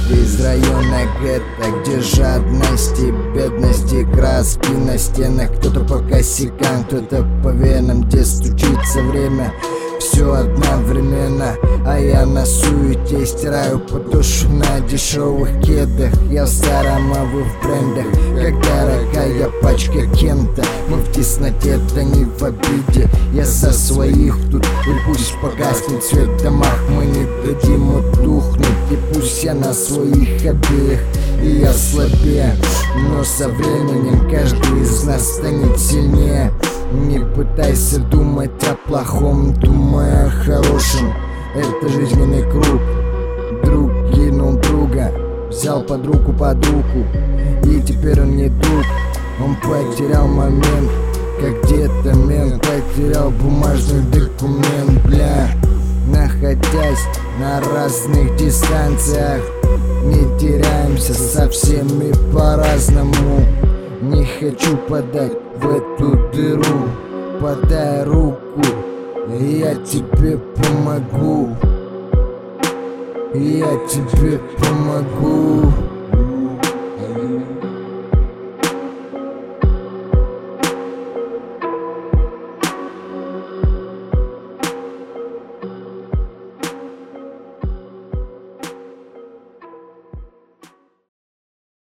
Из района гетто, где жадность и бедность и краски на стенах. Кто-то по косякам, кто-то по венам, где стучится время. Все одновременно, а я на суете стираю подошву на дешевых кедах. Я в старом, а вы в брендах, как дорогая пачка Кента. Мы в тесноте, да не в обиде. Я за своих тут, и пусть погаснет свет в домах. Мы не дадим утухнуть, и пусть я на своих обеих. И я слабее, но со временем каждый из нас станет сильнее. Не пытайся думать о плохом, думай о хорошем. Это жизненный круг. Друг кинул друга, взял под руку, и теперь он не друг. Он потерял момент, как где-то мент потерял бумажный документ, бля. Находясь на разных дистанциях, не теряемся совсем и по-разному. Не хочу подать в эту дыру, подай руку, я тебе помогу. Я тебе помогу.